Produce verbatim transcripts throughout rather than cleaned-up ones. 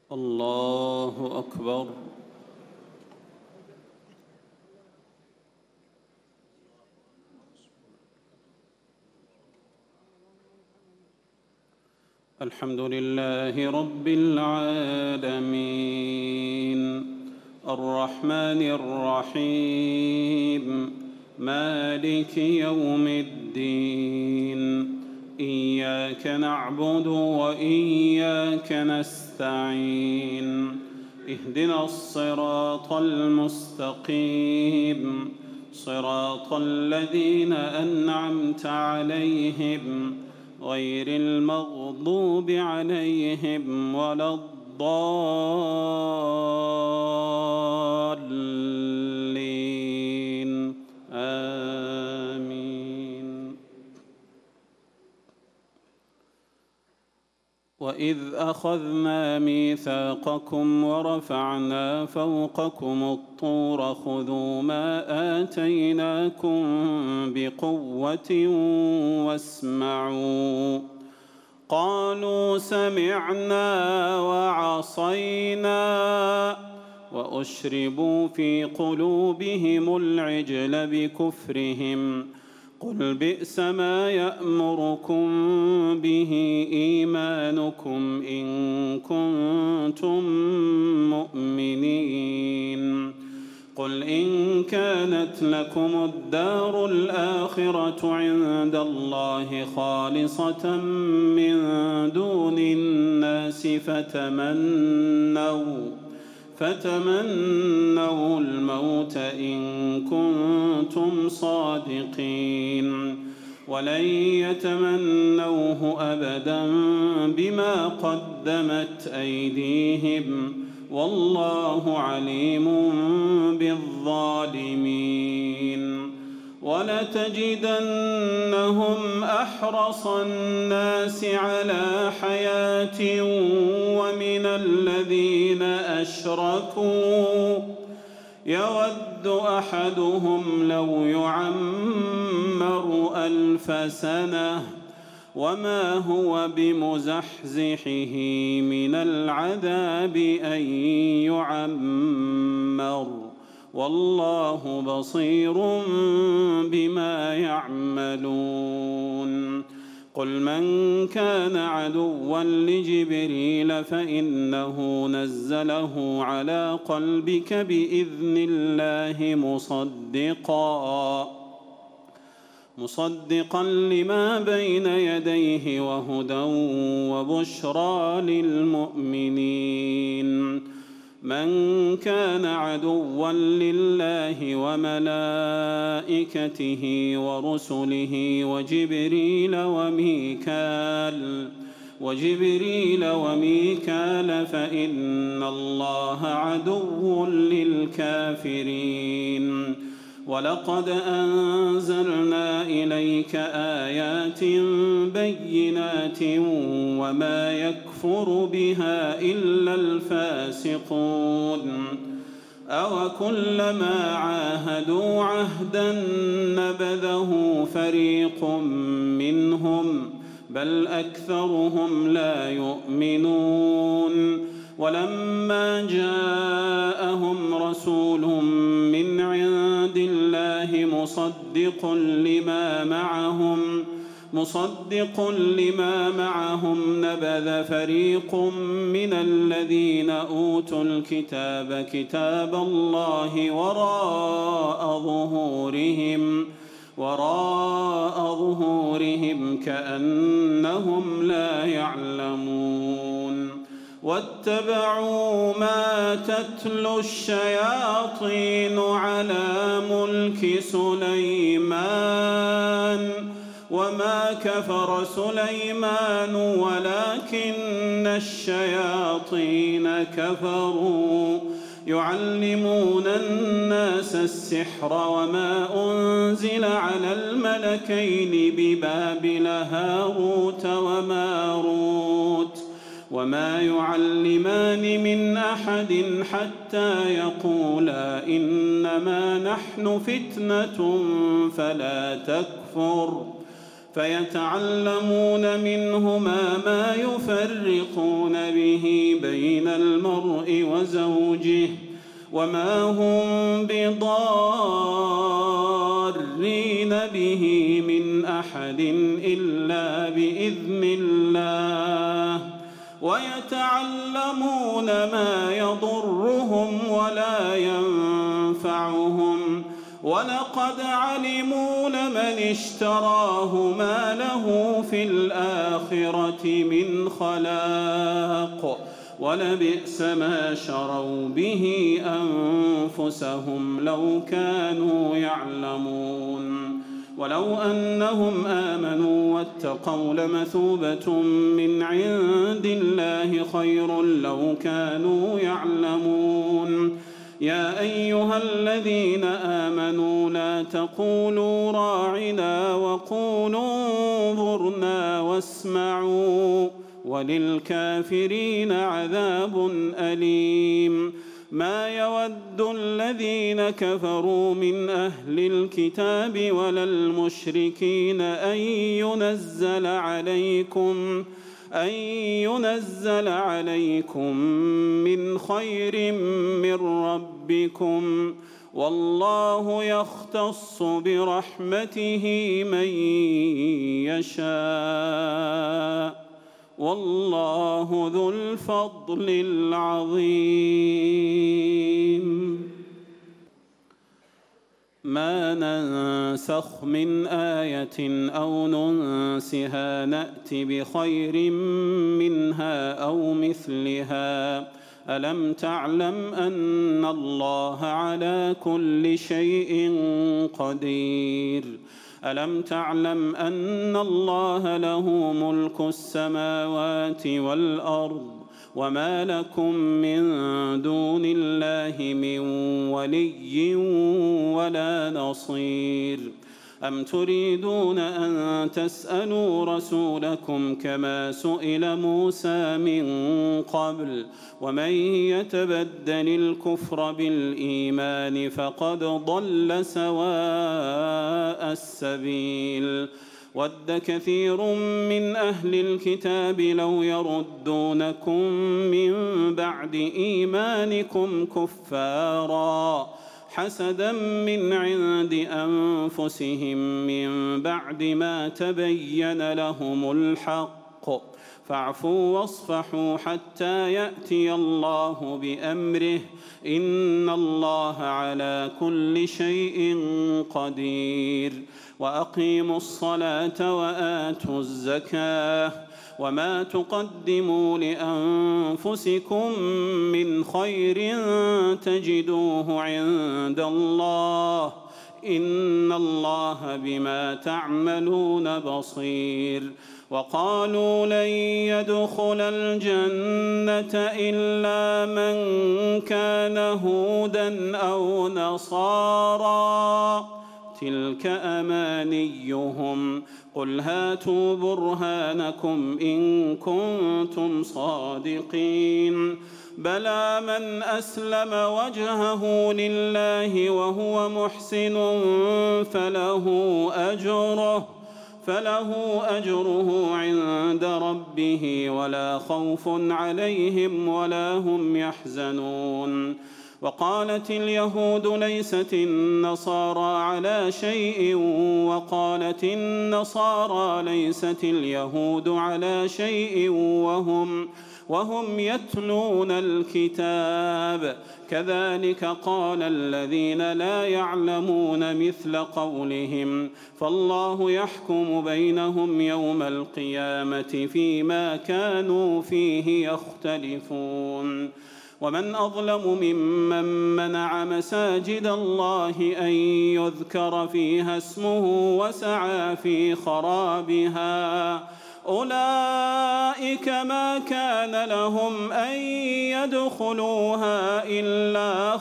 الله أكبر. الحمد لله رب العالمين الرحمن الرحيم مالك يوم الدين إياك نعبد وإياك نستعين اهدنا الصراط المستقيم صراط الذين أنعمت عليهم غير المغضوب عليهم ولا الضالين آمين. وإذ أخذنا ميثاقكم ورفعنا فوقكم الطور خذوا ما آتيناكم بقوة واسمعوا قالوا سمعنا وعصينا وأشربوا في قلوبهم العجل بكفرهم قل بئس ما يأمركم به إيمانكم إن كنتم مؤمنين قل إن كانت لكم الدار الآخرة عند الله خالصة من دون الناس فتمنوا فتمنوا الموت إن كنتم صادقين ولن يتمنوه أبدا بما قدمت أيديهم والله عليم بالظالمين ولتجدنهم أحرص الناس على حياة ومن الذين أشركوا يود أحدهم لو يعمر ألف سنة وما هو بمزحزحه من العذاب أن يعمر والله بصير بما يعملون قل من كان عدوا لجبريل فإنه نزله على قلبك بإذن الله مصدقا مصدقا لما بين يديه وهدى وبشرى للمؤمنين من كان عدوا لله وملائكته ورسله وجبريل وميكال وجبريل وميكال فإن الله عدو للكافرين ولقد أنزلنا إليك آيات بينات وما يكفر بها إلا الفاسقون أوكلما عاهدوا عهدا نبذه فريق منهم بل أكثرهم لا يؤمنون ولما جاءهم رسول من عند الله مصدق لما معهم مصدق لما معهم نبذ فريق من الذين أوتوا الكتاب كتاب الله وراء ظهورهم وراء ظهورهم كأنهم لا يعلمون واتبعوا ما تتلو الشياطين على ملك سليمان وما كفر سليمان ولكن الشياطين كفروا يعلمون الناس السحر وما أنزل على الملكين ببابل هاروت وماروت وما يعلمان من أحد حتى يقولا إنما نحن فتنة فلا تكفر فيتعلمون منهما ما يفرقون به بين المرء وزوجه وما هم بضارين به من أحد إلا بإذن الله ويتعلمون ما يضرهم ولا ينفعهم ولقد علموا لمن اشتراه ما له في الآخرة من خلاق ولبئس ما شروا به أنفسهم لو كانوا يعلمون ولو أنهم آمنوا واتقوا لمثوبة من عند الله خير لو كانوا يعلمون يا أيها الذين آمنوا لا تقولوا راعنا وقولوا انظرنا واسمعوا وللكافرين عذاب أليم ما يود الذين كفروا من أهل الكتاب ولا المشركين أن ينزل عليكم أن ينزل عليكم من خير من ربكم والله يختص برحمته من يشاء والله ذو الفضل العظيم ما ننسخ من آية أو ننسها نأت بخير منها أو مثلها ألم تعلم أن الله على كل شيء قدير ألم تعلم أن الله له ملك السماوات والأرض وما لكم من دون الله من ولي ولا نصير أم تريدون أن تسألوا رسولكم كما سئل موسى من قبل ومن يتبدل الكفر بالإيمان فقد ضل سواء السبيل ود كثير من أهل الكتاب لو يردونكم من بعد إيمانكم كفارا حسدا من عند أنفسهم من بعد ما تبين لهم الحق فاعفوا واصفحوا حتى يأتي الله بأمره إن الله على كل شيء قدير وأقيموا الصلاة وآتوا الزكاة وما تقدموا لأنفسكم من خير تجدوه عند الله إن الله بما تعملون بصير وقالوا لن يدخل الجنة إلا من كان هودا أو نصارى تلك أمانيهم قل هاتوا برهانكم إن كنتم صادقين بلى من أسلم وجهه لله وهو محسن فله أجره فله أجره عند ربه ولا خوف عليهم ولا هم يحزنون وقالت اليهود ليست النصارى على شيء وقالت النصارى ليست اليهود على شيء وهم وهم يتلون الكتاب كذلك قال الذين لا يعلمون مثل قولهم فالله يحكم بينهم يوم القيامة فيما كانوا فيه يختلفون ومن أظلم ممن منع مساجد الله أن يذكر فيها اسمه وسعى في خرابها أولئك ما كان لهم أن يدخلوها إلا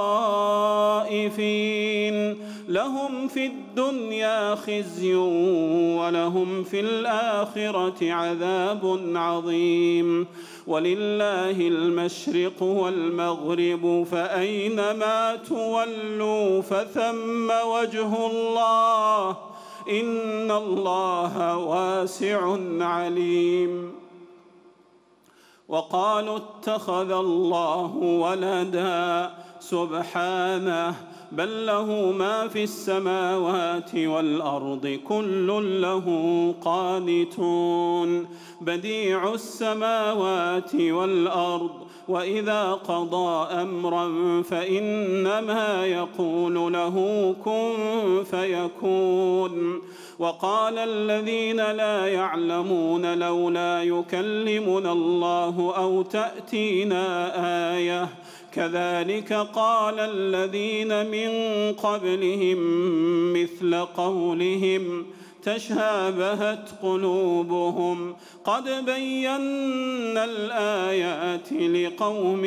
خائفين لهم في الدنيا خزي ولهم في الآخرة عذاب عظيم ولله المشرق والمغرب فأينما تولوا فثم وجه الله إن الله واسع عليم وقالوا اتخذ الله ولدا سبحانه بل له ما في السماوات والأرض كل له قانتون بديع السماوات والأرض وإذا قضى أمرا فإنما يقول له كن فيكون. وقال الذين لا يعلمون لولا يكلمنا الله أو تأتينا آية كذلك قال الذين من قبلهم مثل قولهم تشابهت قلوبهم قد بينا الآيات لقوم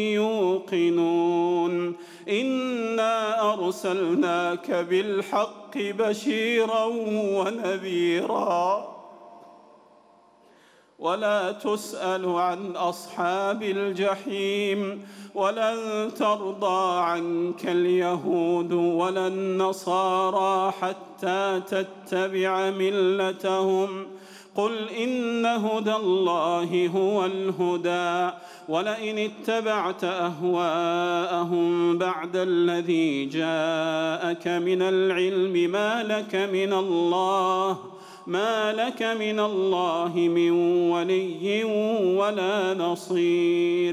يوقنون إنا أرسلناك بالحق بشيرا ونذيرا ولا تسأل عن أصحاب الجحيم ولن ترضى عنك اليهود ولا النصارى حتى تتبع ملتهم قل إن هدى الله هو الهدى ولئن اتبعت أهواءهم بعد الذي جاءك من العلم ما لك من الله ما لك من الله من ولي ولا نصير.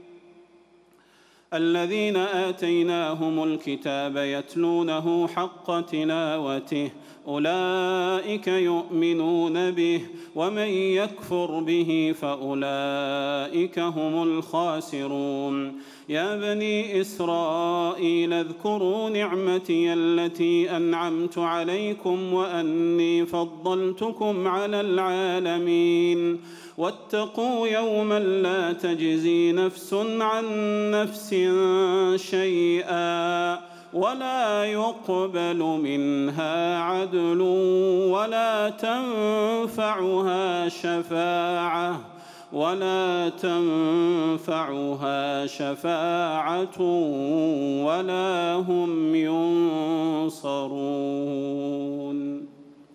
الذين آتيناهم الكتاب يتلونه حق تلاوته أولئك يؤمنون به ومن يكفر به فأولئك هم الخاسرون. يا بني إسرائيل اذكروا نعمتي التي أنعمت عليكم وأني فضلتكم على العالمين واتقوا يوما لا تجزي نفس عن نفس شيئا ولا يقبل منها عدل ولا تنفعها شفاعة ولا تنفعها شفاعة ولا هم ينصرون.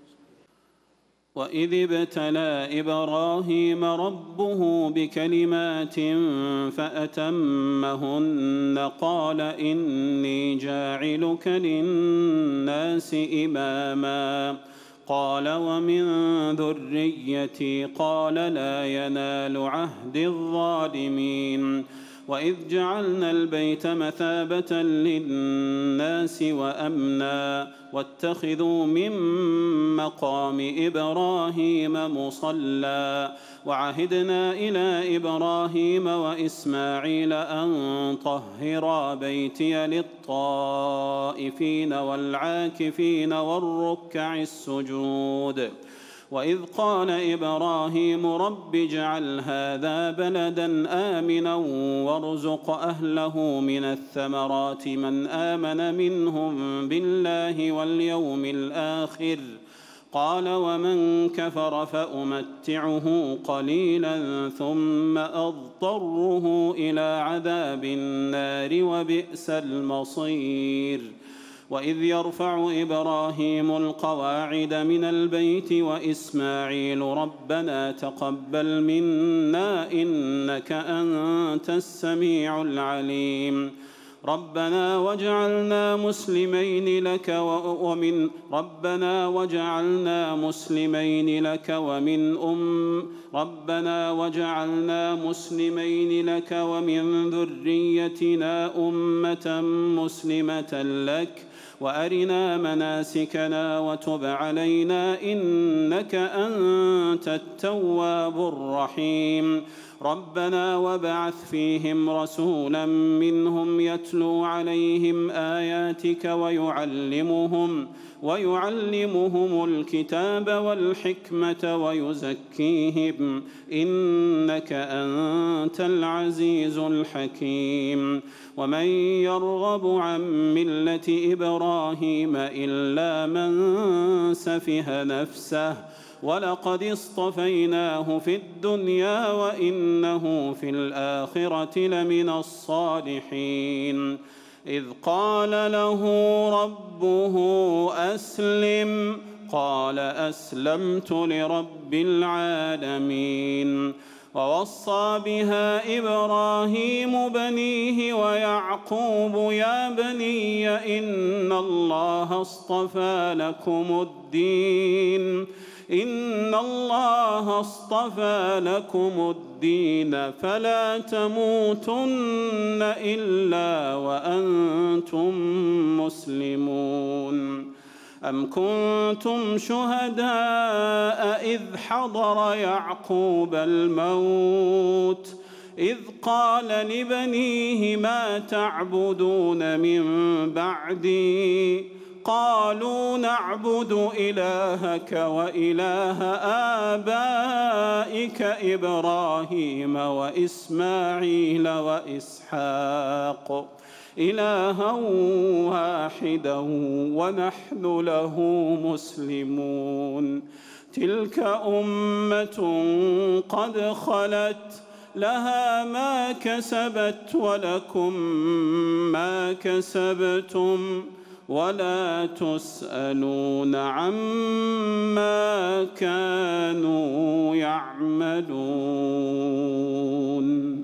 وإذ ابتلى إبراهيم ربه بكلمات فأتمهن قال إني جاعلك للناس إماما قال ومن ذريتي قال لا ينال عهد الظالمين. وإذ جعلنا البيت مثابة للناس وأمنا واتخذوا من مقام إبراهيم مصلى وعهدنا إلى إبراهيم وإسماعيل أن طهرا بيتي للطائفين والعاكفين والركع السجود. وإذ قال إبراهيم رب اجعل هذا بلدا آمنا وارزق أهله من الثمرات من آمن منهم بالله واليوم الآخر قال ومن كفر فأمتعه قليلا ثم أضطره إلى عذاب النار وبئس المصير. وإذ يرفع إبراهيم القواعد من البيت وإسماعيل ربنا تقبل منا إنك أنت السميع العليم ربنا واجعلنا مسلمين لك ومن ربنا واجعلنا مسلمين لك ومن أم ربنا واجعلنا مسلمين لك ومن ذريتنا أمة مسلمة لك وأرنا مناسكنا وتب علينا إنك أنت التواب الرحيم. ربنا وابعث فيهم رسولا منهم يتلو عليهم آياتك ويعلمهم ويعلمهم الكتاب والحكمة ويزكيهم إنك أنت العزيز الحكيم. ومن يرغب عن ملة إبراهيم إلا من سفه نفسه ولقد اصطفيناه في الدنيا وإنه في الآخرة لمن الصالحين. إذ قال له ربه أسلم قال أسلمت لرب العالمين. ووصى بها إبراهيم بنيه ويعقوب يا بني إن الله اصطفى لكم الدين إن الله اصطفى لكم الدين فلا تموتن إلا وأنتم مسلمون. أم كنتم شهداء إذ حضر يعقوب الموت إذ قال لبنيه ما تعبدون من بعدي قالوا نعبد إلهك وإله آبائك إبراهيم وإسماعيل وإسحاق إلها واحدا ونحن له مسلمون. تلك أمة قد خلت لها ما كسبت ولكم ما كسبتم ولا تسألون عما كانوا يعملون.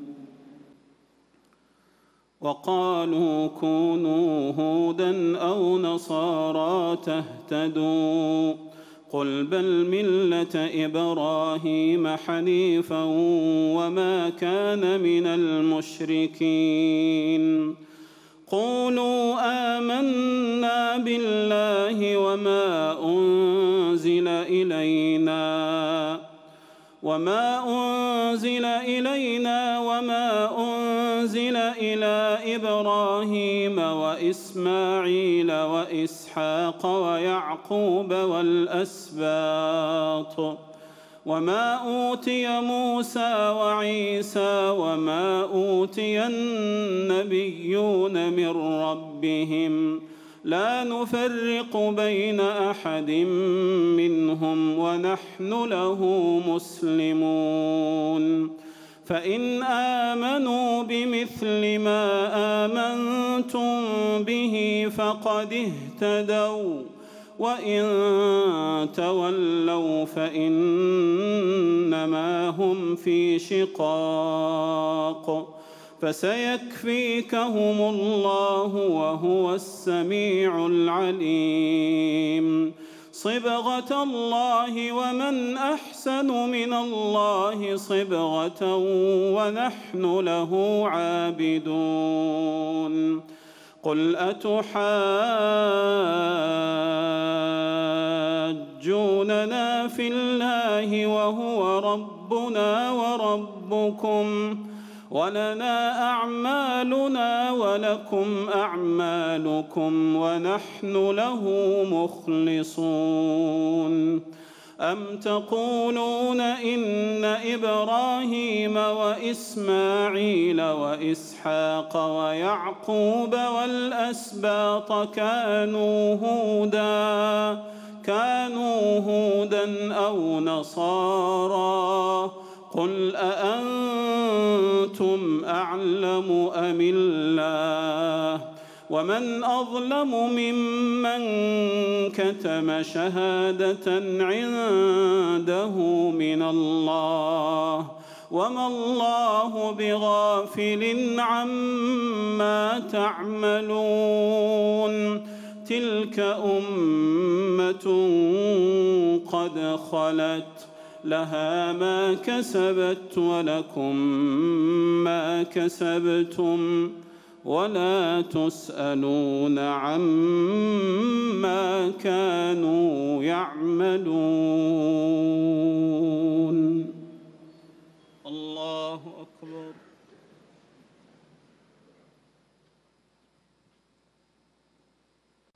وقالوا كونوا هودا أو نصارى تهتدوا قل بل ملة إبراهيم حنيفا وما كان من المشركين. قولوا آمنا بالله وما أنزل إلينا وما أنزل إلينا وما أنزل إلى إبراهيم وإسماعيل وإسحاق ويعقوب والأسباط وما أوتي موسى وعيسى وما أوتي النبيون من ربهم لا نفرق بين أحد منهم ونحن له مسلمون. فإن آمنوا بمثل ما آمنتم به فقد اهتدوا وإن تولوا فإنما هم في شقاق فسيكفيكهم الله وهو السميع العليم. صبغة الله ومن أحسن من الله صبغة ونحن له عابدون. قل أتحاجوننا في الله وهو ربنا وربكم ولنا أعمالنا ولكم أعمالكم ونحن له مخلصون. أم تقولون إن إبراهيم وإسماعيل وإسحاق ويعقوب والأسباط كانوا هودا كانوا هودا أو نصارى قل أأنتم أعلم أم الله ومن أظلم ممن كتم شهادة عنده من الله وما الله بغافل عما تعملون. تلك أمة قد خلت لها ما كسبت ولكم ما كسبتم ولا تسألون عما كانوا يعملون.